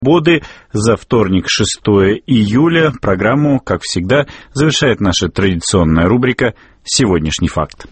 Свободы за вторник, 6 июля. Программу, как всегда, завершает наша традиционная рубрика «Сегодняшний факт».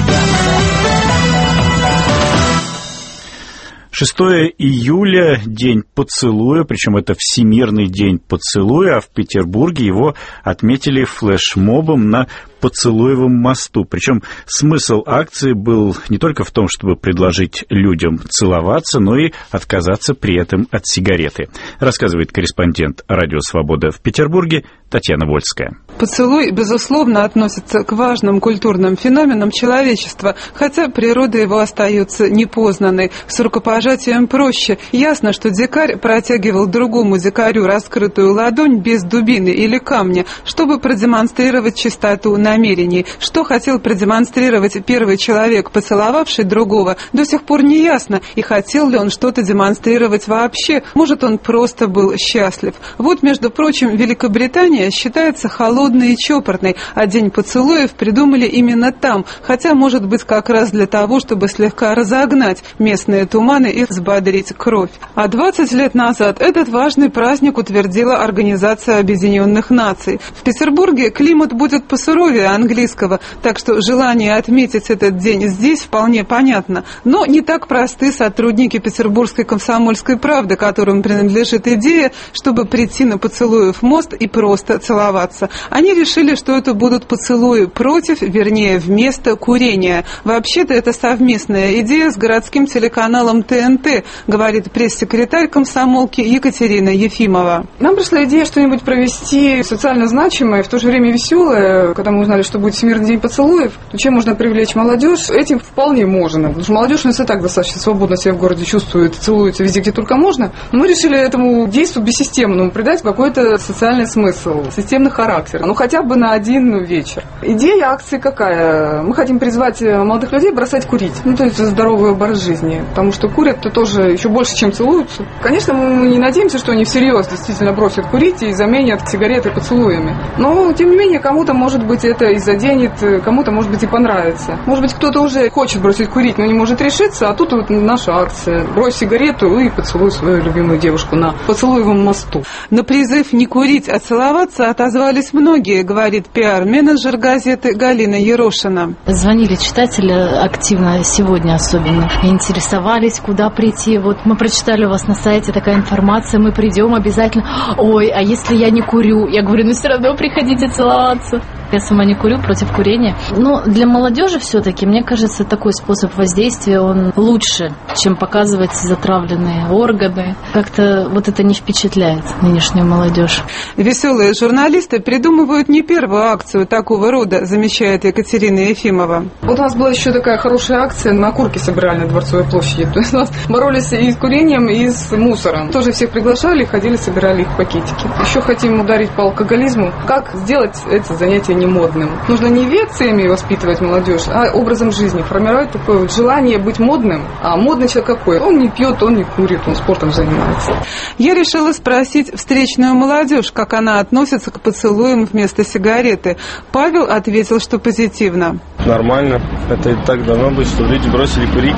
6 июля – День поцелуя, причем это Всемирный день поцелуя, а в Петербурге его отметили флешмобом на Поцелуевом мосту. Причем смысл акции был не только в том, чтобы предложить людям целоваться, но и отказаться при этом от сигареты. Рассказывает корреспондент «Радио Свобода» в Петербурге Татьяна Вольская. Поцелуй, безусловно, относится к важным культурным феноменам человечества, хотя природа его остается непознанной. С рукопожатием проще. Ясно, что дикарь протягивал другому дикарю раскрытую ладонь без дубины или камня, чтобы продемонстрировать чистоту намерений. Что хотел продемонстрировать первый человек, поцеловавший другого, до сих пор не ясно, и хотел ли он что-то демонстрировать вообще. Может, он просто был счастлив. Вот, между прочим, Великобритания считается холодной и чопорной, а День поцелуев придумали именно там, хотя, может быть, как раз для того, чтобы слегка разогнать местные туманы и взбодрить кровь. А 20 лет назад этот важный праздник утвердила Организация Объединенных Наций. В Петербурге климат будет посуровее английского, так что желание отметить этот день здесь вполне понятно. Но не так просты сотрудники Петербургской комсомольской правды, которым принадлежит идея, чтобы прийти на Поцелуев мост и просто целоваться. Они решили, что это будут поцелуи против, вернее, вместо курения. Вообще-то это совместная идея с городским телеканалом ТНТ, говорит пресс-секретарь комсомолки Екатерина Ефимова. Нам пришла идея что-нибудь провести социально значимое, в то же время веселое. Когда мы узнали, что будет Всемирный день поцелуев, то чем можно привлечь молодежь? Этим вполне можно. Потому что молодежь у нас и так достаточно свободно себя в городе чувствует, целуется везде, где только можно. Но мы решили этому действию бессистемному придать какой-то социальный смысл, системный характер. Ну, хотя бы на один вечер. Идея акции какая? Мы хотим призвать молодых людей бросать курить. Ну, то есть здоровый образ жизни. Потому что курят-то тоже еще больше, чем целуются. Конечно, мы не надеемся, что они всерьез действительно бросят курить и заменят сигареты поцелуями. Но, тем не менее, кому-то, может быть, это и заденет, кому-то, может быть, и понравится. Может быть, кто-то уже хочет бросить курить, но не может решиться, а тут вот наша акция. Брось сигарету и поцелуй свою любимую девушку на Поцелуевом мосту. На призыв не курить, а целоваться отозвались многие, говорит пиар-менеджер газеты Галина Ерошина. Звонили читатели активно сегодня особенно. Интересовались, куда прийти. Вот мы прочитали у вас на сайте такая информация, мы придем обязательно. Ой, а если я не курю? Я говорю, ну все равно приходите целоваться. Я сама не курю, против курения. Но для молодежи все-таки, мне кажется, такой способ воздействия, он лучше, чем показывать затравленные органы. Как-то вот это не впечатляет нынешнюю молодежь. Веселые журналисты придумывают не первую акцию такого рода, замечает Екатерина Ефимова. Вот у нас была еще такая хорошая акция, мы окурки собирали на Дворцовой площади. То есть у нас боролись и с курением, и с мусором. Тоже всех приглашали, ходили, собирали их пакетики. Еще хотим ударить по алкоголизму. Как сделать это занятие не модным? Нужно не лекциями воспитывать молодежь, а образом жизни. Формировать такое вот желание быть модным. А модный человек какой? Он не пьет, он не курит, он спортом занимается. Я решила спросить встречную молодежь, как она относится к поцелуям вместо сигареты. Павел ответил, что позитивно. Нормально. Это и так должно быть, что люди бросили курить.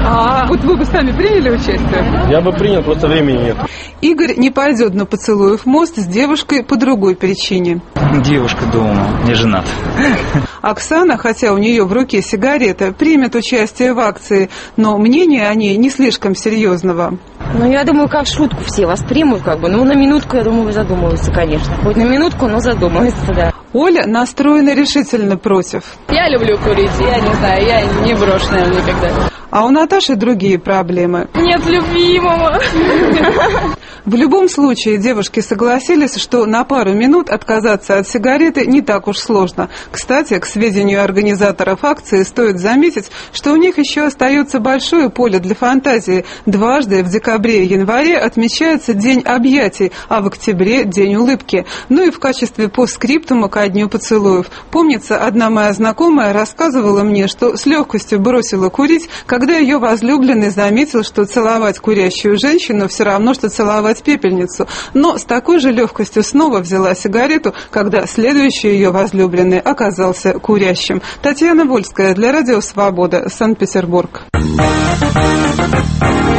А вот вы бы сами приняли участие? Я бы принял, просто времени нет. Игорь не пойдет на Поцелуев мост с девушкой по другой причине. Девушка дома, не женат. Оксана, хотя у нее в руке сигарета, примет участие в акции, но мнение о ней не слишком серьезного. Ну, я думаю, как шутку все воспримут, Ну, на минутку, я думаю, задумываются, конечно. Хоть на минутку, но задумываются, да. Оля настроена решительно против. Я люблю курить, я не знаю, я не брошу, наверное, никогда. А у Наташи другие проблемы. Нет любимого. В любом случае, девушки согласились, что на пару минут отказаться от сигареты не так уж сложно. Кстати, к сведению организаторов акции стоит заметить, что у них еще остается большое поле для фантазии. Дважды в декабре и январе отмечается День объятий, а в октябре – День улыбки. Ну и в качестве постскриптума ко Дню поцелуев. Помнится, одна моя знакомая рассказывала мне, что с легкостью бросила курить, когда ее возлюбленный заметил, что целовать курящую женщину все равно, что целовать пепельницу. Но с такой же легкостью снова взяла сигарету, когда следующий ее возлюбленный оказался курящим. Татьяна Вольская для Радио Свобода, Санкт-Петербург.